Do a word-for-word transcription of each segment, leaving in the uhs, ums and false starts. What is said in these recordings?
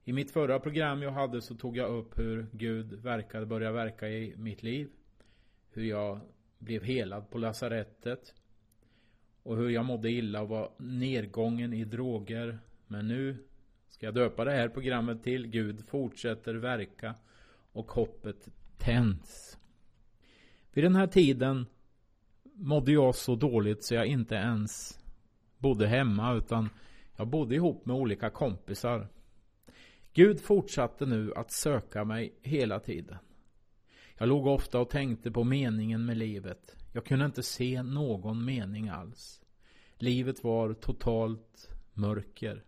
I mitt förra program jag hade så tog jag upp hur Gud verkade börja verka i mitt liv. Hur jag blev helad på lasarettet. Och hur jag mådde illa och var nedgången i droger. Men nu ska jag döpa det här programmet till Gud fortsätter verka och hoppet tänds. Vid den här tiden mådde jag så dåligt så jag inte ens bodde hemma utan jag bodde ihop med olika kompisar. Gud fortsatte nu att söka mig hela tiden. Jag låg ofta och tänkte på meningen med livet. Jag kunde inte se någon mening alls. Livet var totalt mörker.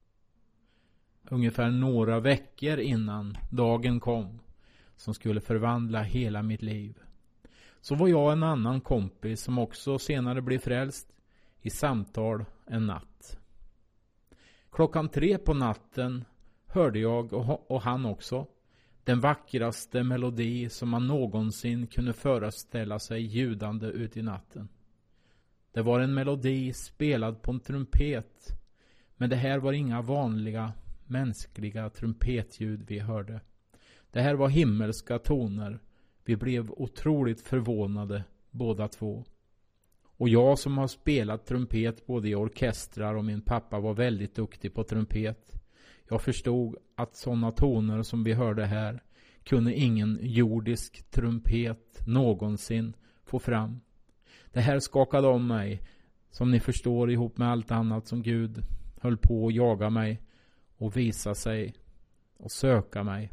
Ungefär några veckor innan dagen kom som skulle förvandla hela mitt liv, så var jag en annan kompis som också senare blev frälst i samtal en natt. Klockan tre på natten hörde jag och, och han också den vackraste melodi som man någonsin kunde föreställa sig ljudande ut i natten. Det var en melodi spelad på en trumpet, men det här var inga vanliga mänskliga trumpetljud vi hörde. Det här var himmelska toner. Vi blev otroligt förvånade båda två. Och jag som har spelat trumpet både i orkestrar och min pappa var väldigt duktig på trumpet. Jag förstod att sådana toner som vi hörde här kunde ingen jordisk trumpet någonsin få fram. Det här skakade om mig, som ni förstår, ihop med allt annat som Gud höll på att jaga mig och visa sig och söka mig.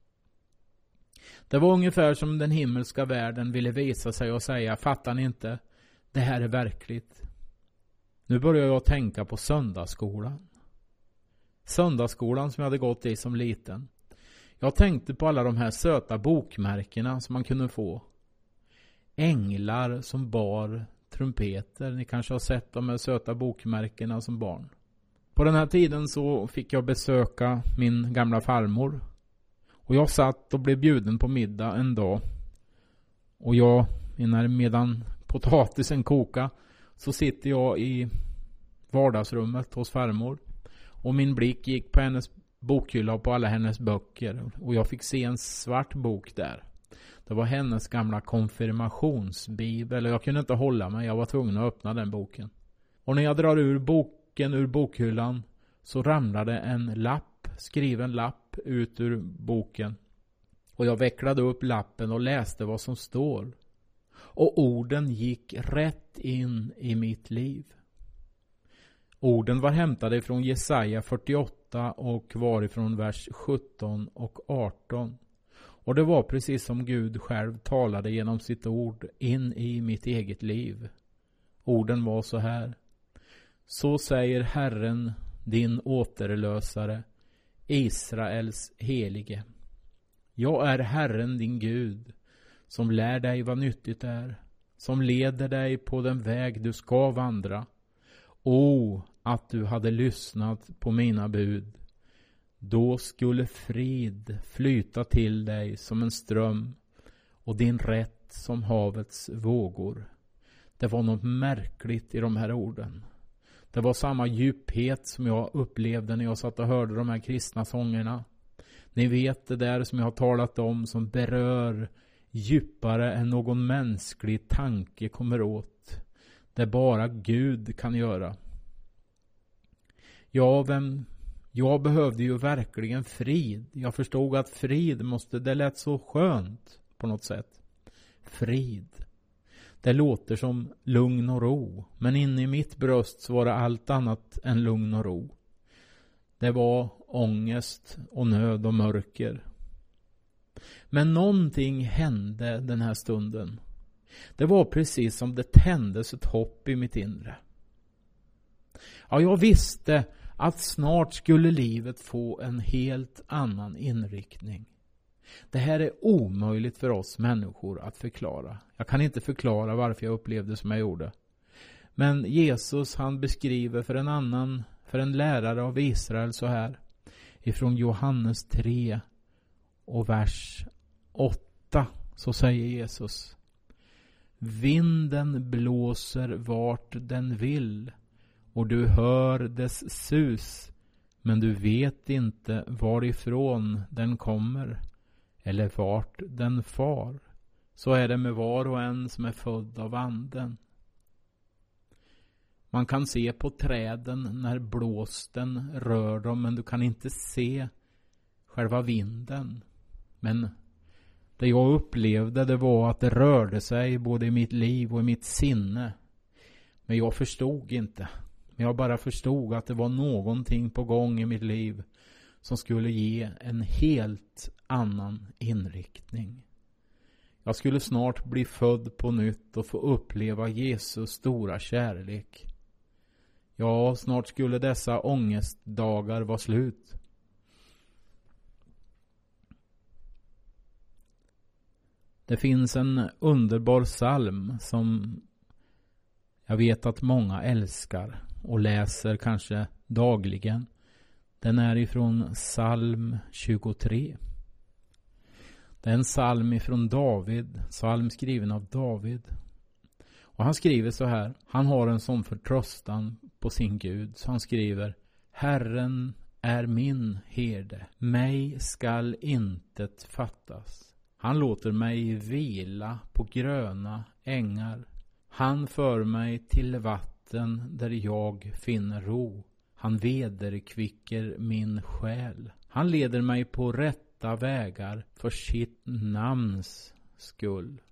Det var ungefär som den himmelska världen ville visa sig och säga: fattar ni inte? Det här är verkligt. Nu börjar jag tänka på söndagsskolan. Söndagsskolan som jag hade gått i som liten. Jag tänkte på alla de här söta bokmärkena som man kunde få. Änglar som bar trumpeter. Ni kanske har sett de här söta bokmärkena som barn. På den här tiden så fick jag besöka min gamla farmor. Och jag satt och blev bjuden på middag en dag. Och jag, medan potatisen koka, så sitter jag i vardagsrummet hos farmor. Och min blick gick på hennes bokhylla och på alla hennes böcker. Och jag fick se en svart bok där. Det var hennes gamla konfirmationsbibel. Jag kunde inte hålla mig, jag var tvungen att öppna den boken. Och när jag drar ur boken ur bokhyllan så ramlade en lapp, skriven lapp ut ur boken. Och jag vecklade upp lappen och läste vad som står. Och orden gick rätt in i mitt liv. Orden var hämtade från Jesaja fyrtioåtta och var ifrån vers sjutton och arton. Och det var precis som Gud själv talade genom sitt ord in i mitt eget liv. Orden var så här: så säger Herren, din återlösare, Israels helige. Jag är Herren din Gud, som lär dig vad nyttigt är, som leder dig på den väg du ska vandra. O, att du hade lyssnat på mina bud. Då skulle frid flyta till dig som en ström och din rätt som havets vågor. Det var något märkligt i de här orden. Det var samma djuphet som jag upplevde när jag satt och hörde de här kristna sångerna. Ni vet det där som jag har talat om, som berör djupare än någon mänsklig tanke kommer åt. Det bara Gud kan göra. Ja, vem... Jag behövde ju verkligen frid. Jag förstod att frid måste, det lät så skönt på något sätt. Frid. Det låter som lugn och ro. Men inne i mitt bröst så var det allt annat än lugn och ro. Det var ångest och nöd och mörker. Men någonting hände den här stunden. Det var precis som det tändes ett hopp i mitt inre. Ja, jag visste att snart skulle livet få en helt annan inriktning. Det här är omöjligt för oss människor att förklara. Jag kan inte förklara varför jag upplevde som jag gjorde. Men Jesus, han beskriver för en annan, för en lärare av Israel så här. Ifrån Johannes tre och vers åtta så säger Jesus: vinden blåser vart den vill och du hör dess sus, men du vet inte varifrån den kommer eller vart den far. Så är det med var och en som är född av anden. Man kan se på träden när blåsten rör dem, men du kan inte se själva vinden. Men det jag upplevde, det var att det rörde sig både i mitt liv och i mitt sinne. Men jag förstod inte. Men jag bara förstod att det var någonting på gång i mitt liv som skulle ge en helt annan inriktning. Jag skulle snart bli född på nytt och få uppleva Jesus stora kärlek. Ja, snart skulle dessa ångestdagar vara slut. Det finns en underbar psalm som jag vet att många älskar och läser kanske dagligen. Den är ifrån psalm tjugotre. Det är en psalm ifrån David, psalm skriven av David. Och han skriver så här, han har en sån förtröstan på sin Gud, så han skriver: Herren är min herde, mig skall intet fattas. Han låter mig vila på gröna ängar. Han för mig till vatten där jag finner ro. Han vederkvicker min själ. Han leder mig på rätta vägar för sitt namns skull.